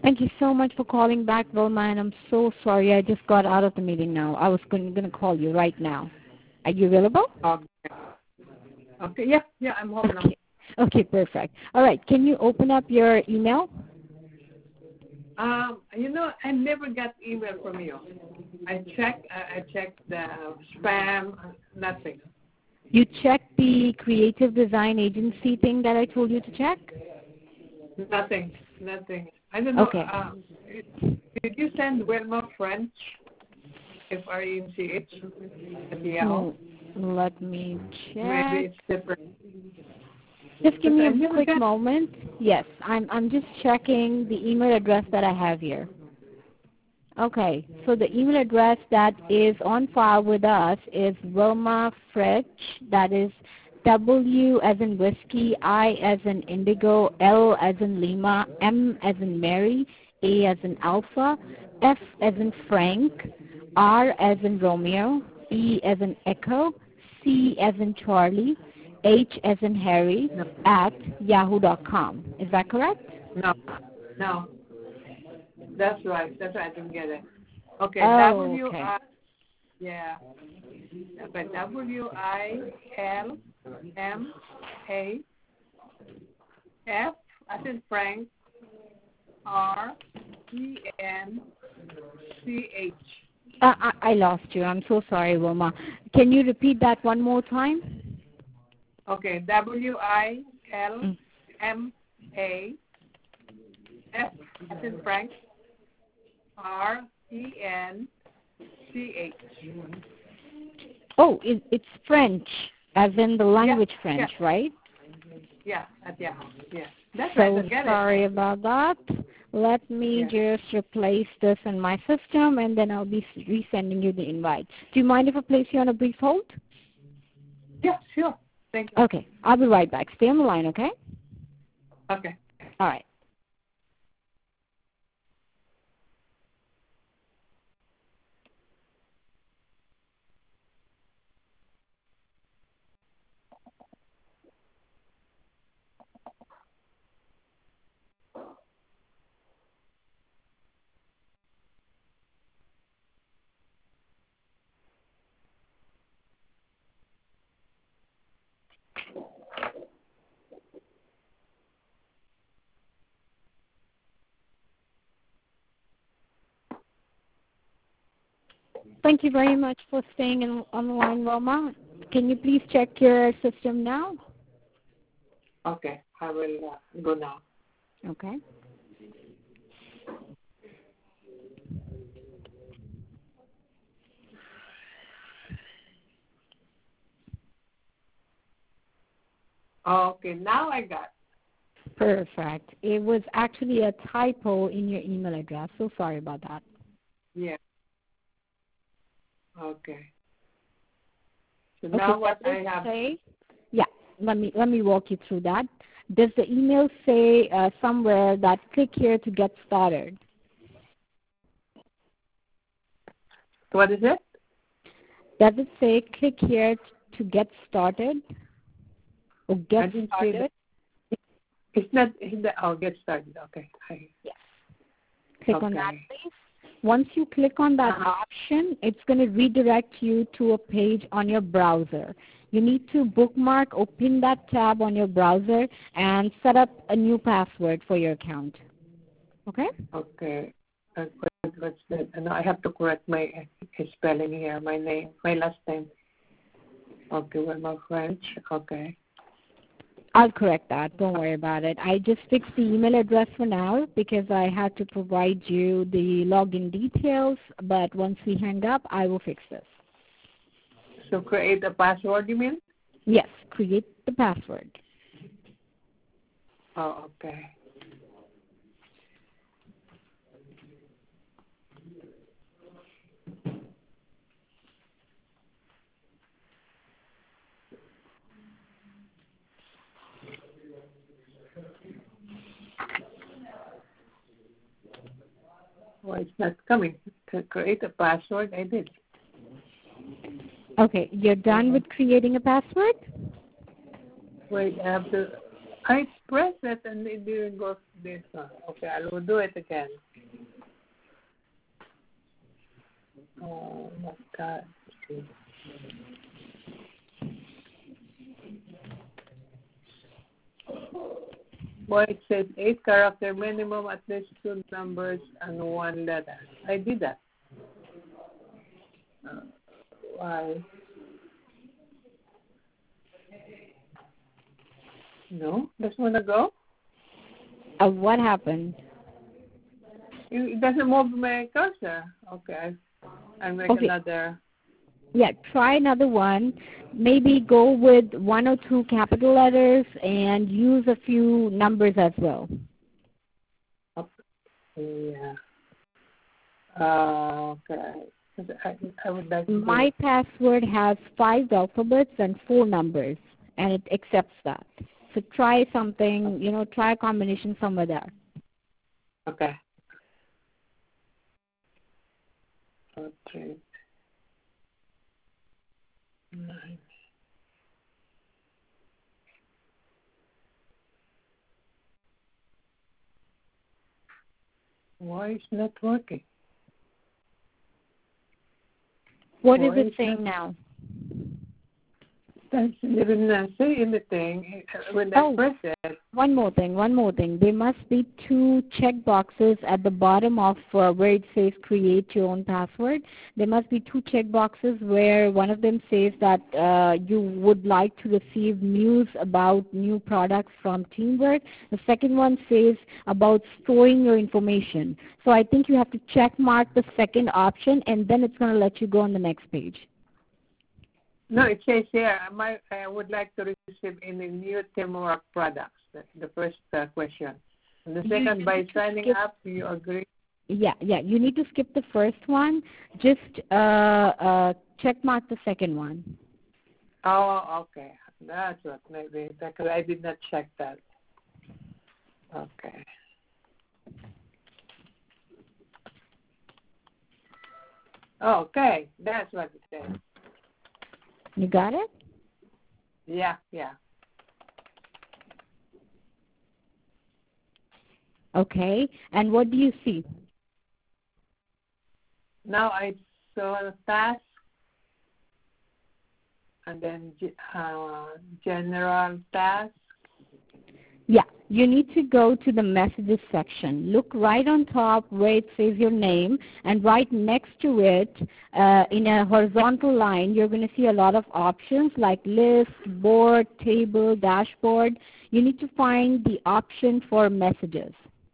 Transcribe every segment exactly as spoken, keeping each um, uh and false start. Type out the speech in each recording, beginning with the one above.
Thank you so much for calling back, Wilma, and I'm so sorry. I just got out of the meeting now. I was going to call you right now. Are you available? Okay. Okay, yeah, yeah, I'm home okay. now. Okay, perfect. All right, can you open up your email? Um, you know, I never got email from you. I checked, I checked the spam, nothing. You checked the creative design agency thing that I told you to check? Nothing, nothing. I don't know. Okay. Um, did you send Wilma French, F R E N C H, at Yahoo? Hmm, let me check. Maybe it's different. Just give But me I a never quick got... moment. Yes, I'm I'm just checking the email address that I have here. Okay, so the email address that is on file with us is Wilma French. That is W as in whiskey, I as in indigo, L as in Lima, M as in Mary, A as in alpha, F as in Frank, R as in Romeo, E as in echo, C as in Charlie, H as in Harry, No. at yahoo dot com. Is that correct? No, no. That's right. That's right. I didn't get it. Okay, Oh, W okay. I, yeah. Okay, W I L M A F, as in Frank, R E N C H. Uh, I, I lost you. I'm so sorry, Wilma. Can you repeat that one more time? Okay, W I L Mm. M A F, as in Frank, R E N C H. Oh, it, it's French, as in the language yeah, French, yeah. right? Yeah, at Yahoo. Yeah, that's So right. I get sorry it. about that. Let me Yeah. just replace this in my system, and then I'll be resending you the invite. Do you mind if I place you on a brief hold? Yeah, sure. Thank you. Okay, I'll be right back. Stay on the line, okay? Okay. All right. Thank you very much for staying in, on the line, Wilma. Can you please check your system now? Okay, I will uh, go now. Okay. Okay, now I got. Perfect. It was actually a typo in your email address, so sorry about that. Yeah. Okay. So Okay, now what does I it have. say? Yeah, let me let me walk you through that. Does the email say uh, somewhere that click here to get started? What is it? Does it say click here to get started or I get didn't see started? that. It's not. It's the, oh, get started. Okay. I, Yes. Click okay. on that, please. Once you click on that Uh-huh. option, it's going to redirect you to a page on your browser. You need to bookmark or pin that tab on your browser and set up a new password for your account. Okay? Okay. Uh, what, what's that? And I have to correct my uh, spelling here. My name, my last name. Okay, well, my French. Okay. I'll correct that. Don't worry about it. I just fixed the email address for now because I had to provide you the login details, but once we hang up, I will fix this. So create a password, you mean? Yes, create the password. Oh, okay. Why it's not coming? To create a password, I did. Okay, you're done with creating a password? Wait, I have to. I press it and it didn't go this one. Okay, I will do it again. Oh my God. Boy, it says eight character minimum, at least two numbers and one letter. I did that. Uh, why? No, doesn't want to go. Uh, what happened? It doesn't move my cursor. Okay, I'll make Okay. another. Yeah, try another one. Maybe go with one or two capital letters and use a few numbers as well. Okay. Yeah. Uh, okay. I, I would like to My password has five alphabets and four numbers, and it accepts that. So try something, you know, try a combination somewhere there. Okay. Okay. Nine. Why is not working? What Why is it is saying not, now? That didn't uh, say anything when Oh. I press it. One more thing, one more thing. There must be two check boxes at the bottom of uh, where it says create your own password. There must be two check boxes where one of them says that uh, you would like to receive news about new products from Teamwork. The second one says about storing your information. So I think you have to check mark the second option, and then it's going to let you go on the next page. No, it says here, my, I would like to receive any new Teamwork products. That's the first uh, question. And the second, by signing skip, up, do you agree? Yeah, yeah. You need to skip the first one. Just uh, uh, check mark the second one. Oh, okay. That's what maybe, because I did not check that. Okay. Okay, that's what it says. You got it? Yeah, yeah. Okay. And what do you see? Now I saw task and then uh, general task. Yeah, you need to go to the messages section. Look right on top where it says your name, and right next to it, uh, in a horizontal line, you're going to see a lot of options like list, board, table, dashboard. You need to find the option for messages.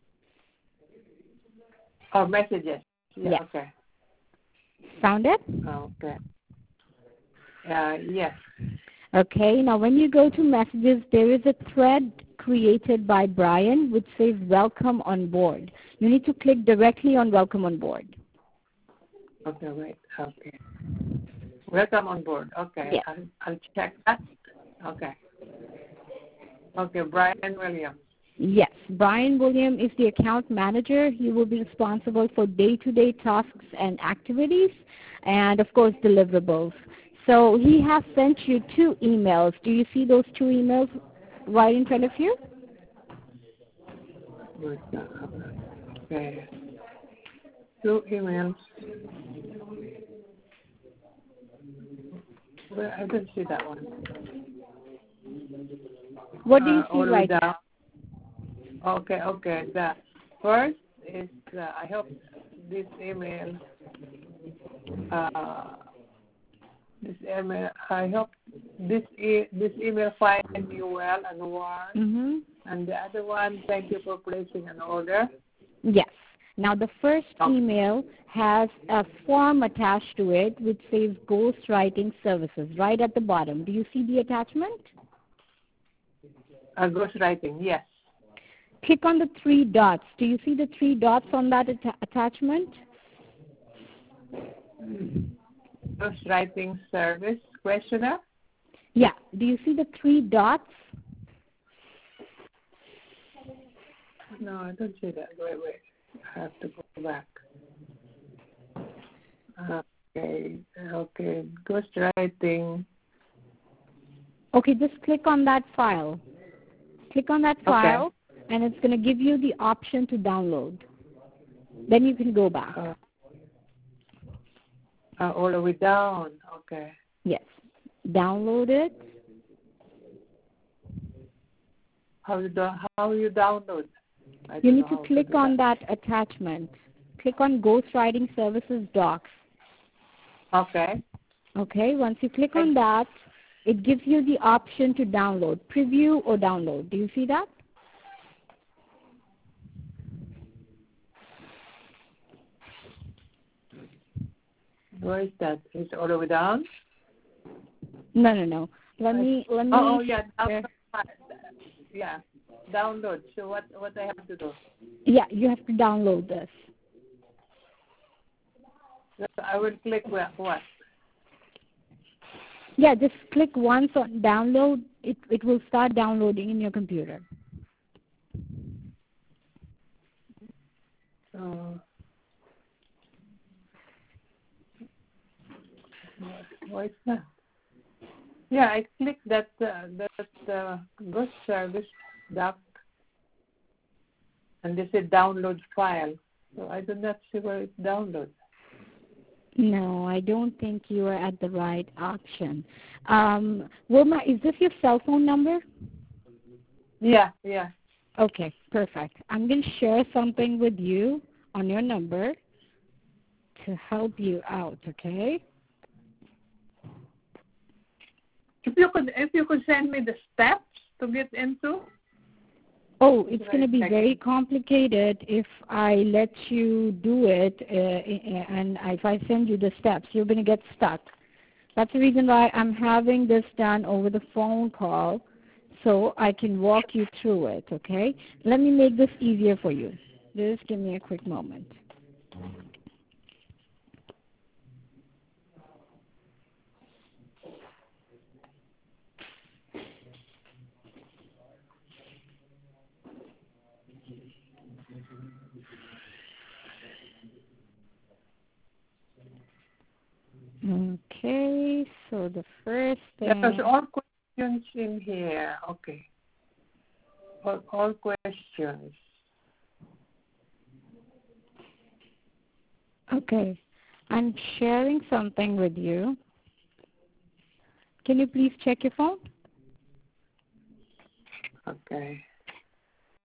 Oh, messages. Yeah, Yes. okay. Found it? Okay. Uh, yes. Okay, now when you go to messages, there is a thread created by Brian which says welcome on board. You need to click directly on welcome on board. Okay, wait. Okay. Welcome on board. Okay. Yes. I'll, I'll check that. Okay. Okay, Brian Williams. Yes, Brian William is the account manager. He will be responsible for day-to-day tasks and activities and, of course, deliverables. So he has sent you two emails. Do you see those two emails right in front of you? Okay. Two emails. Well, I didn't see that one. What do you uh, see right down. now? Okay, okay. The first is, uh, I hope this email, uh, this email, I hope this e- this email finds you well and warm. Mm-hmm. And the other one, thank you for placing an order. Yes. Now the first Oh. email has a form attached to it which says Ghostwriting Services right at the bottom. Do you see the attachment? Uh, ghostwriting, yes. Click on the three dots. Do you see the three dots on that atta- attachment? Ghostwriting service questionnaire. Yeah. Do you see the three dots? No, I don't see that. Wait, wait. I have to go back. Okay, okay. Ghostwriting. Okay, just click on that file. Click on that file, okay. and it's going to give you the option to download. Then you can go back. Uh, uh, all the way down, okay. Yes. Download it. How you, do, how you download? I You need to click to on that. that attachment. Click on Ghostwriting Services Docs. Okay. Okay, once you click on that, it gives you the option to download, preview or download. Do you see that? Where is that? Is it all the way down? No, no, no. Let me, let me. Oh, oh yeah. Download. Yeah, download. So what, what I have to do? Yeah, you have to download this. I will click what? Yeah, just click once on download. It, it will start downloading in your computer. Uh, what, what is that? Yeah, I clicked that uh, that uh, Ghost Service doc, and they said download file. So I do not see where it downloads. No, I don't think you are at the right option. Um, Wilma, is this your cell phone number? Yeah, yeah. Okay, perfect. I'm going to share something with you on your number to help you out, okay? If you could, if you could send me the steps to get into. Oh, it's going to be very complicated if I let you do it, uh, and if I send you the steps, you're going to get stuck. That's the reason why I'm having this done over the phone call, so I can walk you through it, okay? Let me make this easier for you. Just give me a quick moment. Okay, so the first thing... There's all questions in here. Okay. All, all questions. Okay. I'm sharing something with you. Can you please check your phone? Okay.